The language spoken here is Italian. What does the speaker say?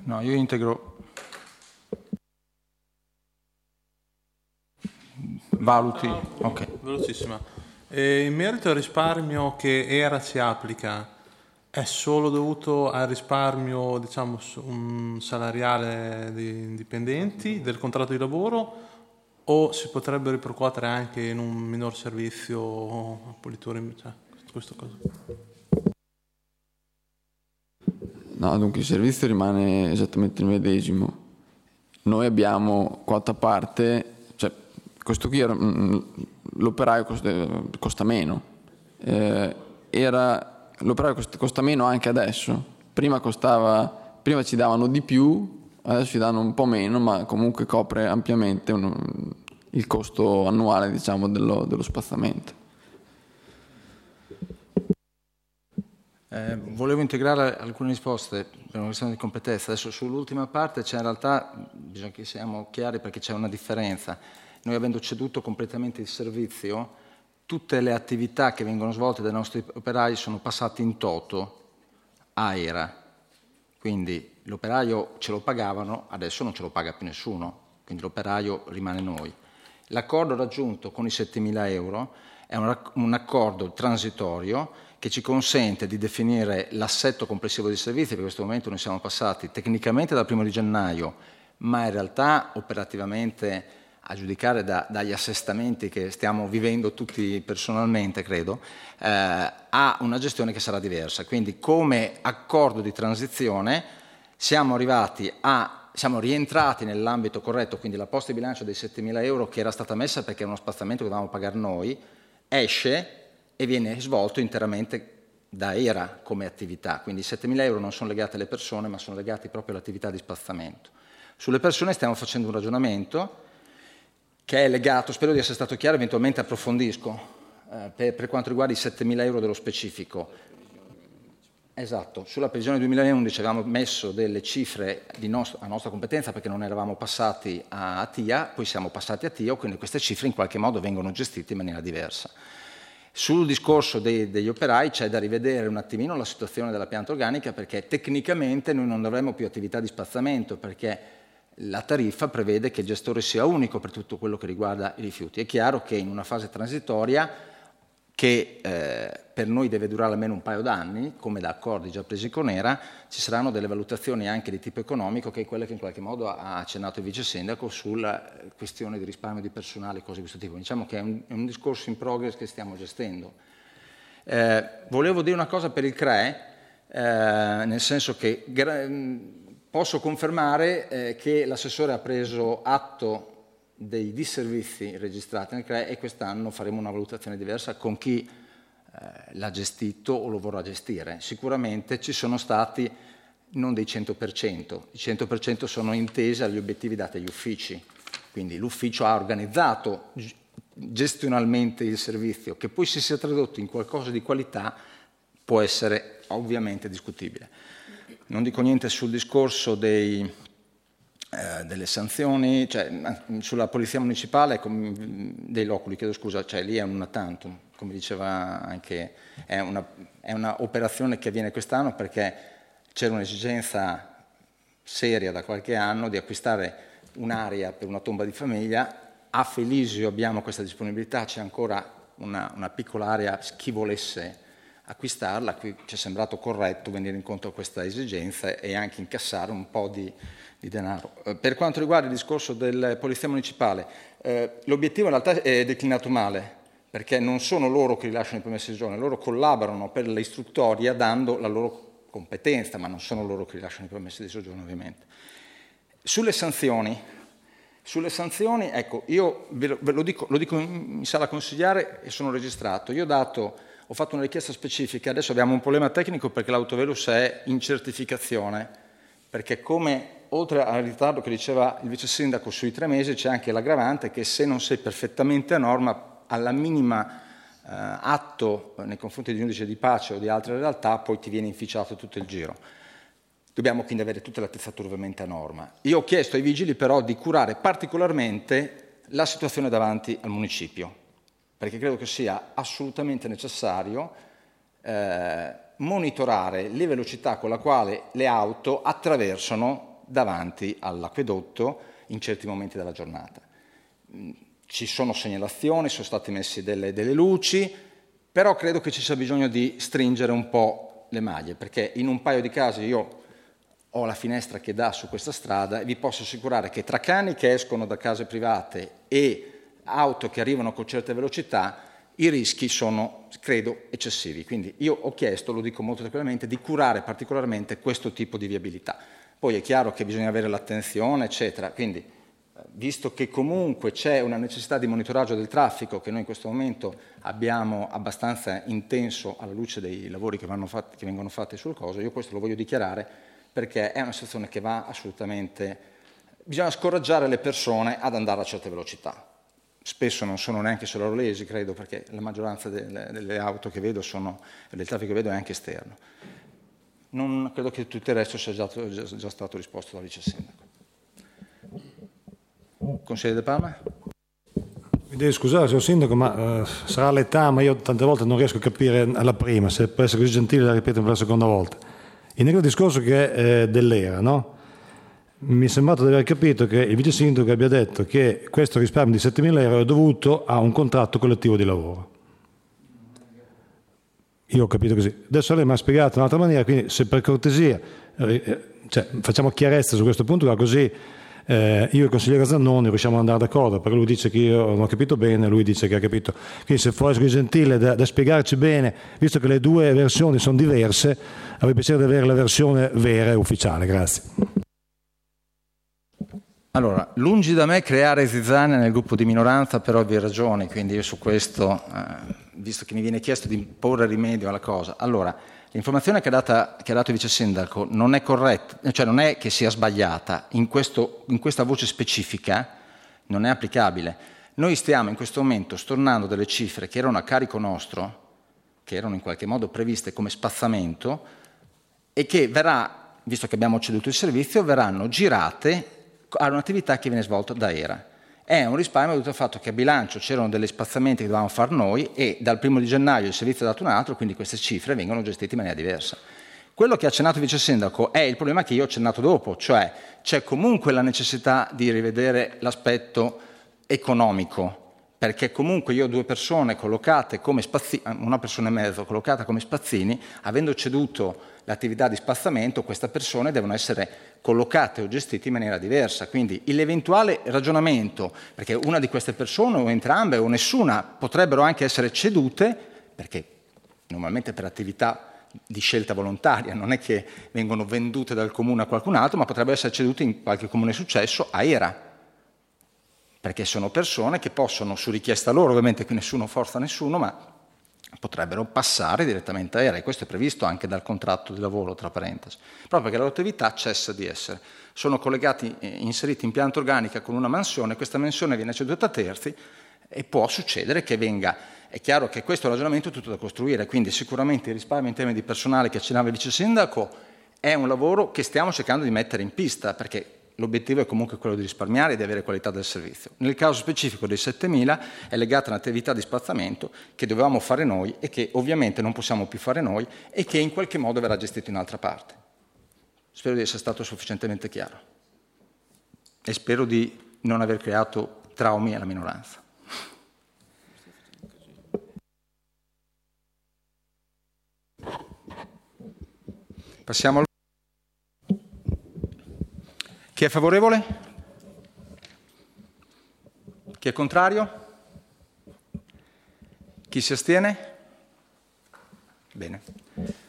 No, io integro. Valuti. Ok. Velocissima. In merito al risparmio che ERA ci applica, è solo dovuto al risparmio, diciamo, salariale di dipendenti del contratto di lavoro, o si potrebbe ripercuotere anche in un minor servizio a pulitura, cioè, questa cosa? No, dunque il servizio rimane esattamente il medesimo. Noi abbiamo quota parte, cioè questo qui l'operaio costa meno. L'operaio costa meno anche adesso. Prima ci davano di più, adesso ci danno un po' meno, ma comunque copre ampiamente il costo annuale, diciamo, dello spazzamento. Volevo integrare alcune risposte per una questione di competenza. Adesso sull'ultima parte in realtà bisogna che siamo chiari perché c'è una differenza. Noi avendo ceduto completamente il servizio, tutte le attività che vengono svolte dai nostri operai sono passate in toto a ERA. Quindi l'operaio ce lo pagavano, adesso non ce lo paga più nessuno, quindi l'operaio rimane noi. L'accordo raggiunto con i 7.000 euro è un accordo transitorio che ci consente di definire l'assetto complessivo dei servizi. Per questo momento noi siamo passati tecnicamente dal 1 di gennaio, ma in realtà operativamente, a giudicare dagli assestamenti che stiamo vivendo tutti personalmente, credo, ha una gestione che sarà diversa. Quindi come accordo di transizione siamo rientrati nell'ambito corretto, quindi la posta di bilancio dei 7.000 euro che era stata messa perché è uno spazzamento che dovevamo pagare noi, esce e viene svolto interamente da ERA come attività. Quindi i 7.000 euro non sono legati alle persone, ma sono legati proprio all'attività di spazzamento. Sulle persone stiamo facendo un ragionamento che è legato, spero di essere stato chiaro, eventualmente approfondisco, per quanto riguarda i 7.000 euro dello specifico. Esatto, sulla previsione 2011 avevamo messo delle cifre a nostra competenza perché non eravamo passati a TIA, poi siamo passati a TIA, quindi queste cifre in qualche modo vengono gestite in maniera diversa. Sul discorso degli operai c'è da rivedere un attimino la situazione della pianta organica perché tecnicamente noi non avremo più attività di spazzamento perché la tariffa prevede che il gestore sia unico per tutto quello che riguarda i rifiuti. È chiaro che in una fase transitoria che per noi deve durare almeno un paio d'anni, come da accordi già presi con ERA, ci saranno delle valutazioni anche di tipo economico, che è quella che in qualche modo ha accennato il vice sindaco sulla questione di risparmio di personale e cose di questo tipo. Diciamo che è un discorso in progress che stiamo gestendo. Volevo dire una cosa per il CREE, nel senso che posso confermare che l'assessore ha preso atto dei disservizi registrati nel CREE e quest'anno faremo una valutazione diversa con chi l'ha gestito o lo vorrà gestire. Sicuramente ci sono stati non dei 100%, i 100% sono intesi agli obiettivi dati agli uffici, quindi l'ufficio ha organizzato gestionalmente il servizio, che poi si sia tradotto in qualcosa di qualità può essere ovviamente discutibile. Non dico niente sul discorso delle sanzioni, cioè sulla polizia municipale, dei loculi, chiedo scusa, cioè lì è un una tantum, come diceva anche, è una operazione che avviene quest'anno perché c'era un'esigenza seria da qualche anno di acquistare un'area per una tomba di famiglia. A Felisio abbiamo questa disponibilità, c'è ancora una piccola area, chi volesse acquistarla, qui ci è sembrato corretto venire incontro a questa esigenza e anche incassare un po' di denaro. Per quanto riguarda il discorso della polizia municipale, l'obiettivo in realtà è declinato male, perché non sono loro che rilasciano i permessi di soggiorno, loro collaborano per l'istruttoria dando la loro competenza, ma non sono loro che rilasciano i permessi di soggiorno ovviamente. Sulle sanzioni, ecco, io ve lo dico in sala consigliare e sono registrato, ho fatto una richiesta specifica, adesso abbiamo un problema tecnico perché l'autovelus è in certificazione, perché come oltre al ritardo che diceva il vice sindaco sui 3 mesi c'è anche l'aggravante che se non sei perfettamente a norma, alla minima atto nei confronti di un giudice di pace o di altre realtà, poi ti viene inficiato tutto il giro. Dobbiamo quindi avere tutte le attrezzature ovviamente a norma. Io ho chiesto ai vigili però di curare particolarmente la situazione davanti al municipio, perché credo che sia assolutamente necessario monitorare le velocità con la quale le auto attraversano davanti all'acquedotto in certi momenti della giornata. Ci sono segnalazioni, sono state messe delle luci, però credo che ci sia bisogno di stringere un po' le maglie, perché in un paio di casi io ho la finestra che dà su questa strada e vi posso assicurare che tra cani che escono da case private e auto che arrivano con certe velocità, i rischi sono, credo, eccessivi. Quindi io ho chiesto, lo dico molto tranquillamente, di curare particolarmente questo tipo di viabilità. Poi è chiaro che bisogna avere l'attenzione, eccetera. Quindi, visto che comunque c'è una necessità di monitoraggio del traffico che noi in questo momento abbiamo abbastanza intenso alla luce dei lavori che vengono fatti sul coso, io questo lo voglio dichiarare perché è una situazione che va assolutamente... Bisogna scoraggiare le persone ad andare a certe velocità. Spesso non sono neanche solarolesi, credo, perché la maggioranza delle auto che vedo del traffico che vedo è anche esterno. Non credo che tutto il resto sia già stato risposto dal Vice Sindaco. Consigliere De Palma? Mi devi scusare, signor Sindaco, ma sarà l'età, ma io tante volte non riesco a capire alla prima, se può essere così gentile la ripeto per la seconda volta. In quel discorso che è dell'ERA, no? Mi è sembrato di aver capito che il Vice Sindaco abbia detto che questo risparmio di 7.000 euro è dovuto a un contratto collettivo di lavoro. Io ho capito così. Adesso lei mi ha spiegato in un'altra maniera, quindi se per cortesia facciamo chiarezza su questo punto, così io e il consigliere Zannoni riusciamo ad andare d'accordo, perché lui dice che io non ho capito bene, lui dice che ha capito. Quindi se può essere gentile da spiegarci bene, visto che le due versioni sono diverse, avrei piacere di avere la versione vera e ufficiale. Grazie. Allora, lungi da me creare zizzania nel gruppo di minoranza per ovvie ragioni, quindi io su questo, visto che mi viene chiesto di porre rimedio alla cosa, allora, l'informazione che ha dato il Vice Sindaco non è corretta, cioè non è che sia sbagliata, in questa voce specifica non è applicabile. Noi stiamo in questo momento stornando delle cifre che erano a carico nostro, che erano in qualche modo previste come spazzamento e che visto che abbiamo ceduto il servizio, verranno girate a un'attività che viene svolta da ERA. È un risparmio dovuto al fatto che a bilancio c'erano degli spazzamenti che dovevamo fare noi e dal 1 gennaio il servizio ha dato un altro, quindi queste cifre vengono gestite in maniera diversa. Quello che ha accennato il Vice Sindaco è il problema che io ho accennato dopo, cioè c'è comunque la necessità di rivedere l'aspetto economico, perché comunque io ho due persone collocate come spazzini, una persona e mezzo collocata come spazzini, avendo ceduto l'attività di spazzamento, queste persone devono essere collocate o gestite in maniera diversa. Quindi l'eventuale ragionamento, perché una di queste persone o entrambe o nessuna potrebbero anche essere cedute, perché normalmente per attività di scelta volontaria, non è che vengono vendute dal comune a qualcun altro, ma potrebbero essere cedute in qualche comune successo a ERA, perché sono persone che possono, su richiesta loro, ovviamente qui nessuno forza nessuno, ma potrebbero passare direttamente a ERA, e questo è previsto anche dal contratto di lavoro, tra parentesi, proprio perché la loro attività cessa di essere. Sono collegati, inseriti in pianta organica con una mansione, questa mansione viene ceduta a terzi e può succedere che venga. È chiaro che questo è un ragionamento tutto da costruire, quindi sicuramente il risparmio in termini di personale che accennava il Vice Sindaco è un lavoro che stiamo cercando di mettere in pista, perché l'obiettivo è comunque quello di risparmiare e di avere qualità del servizio. Nel caso specifico dei 7.000 è legata a un'attività di spazzamento che dovevamo fare noi e che ovviamente non possiamo più fare noi e che in qualche modo verrà gestito in altra parte. Spero di essere stato sufficientemente chiaro e spero di non aver creato traumi alla minoranza. Passiamo al... Chi è favorevole? Chi è contrario? Chi si astiene? Bene.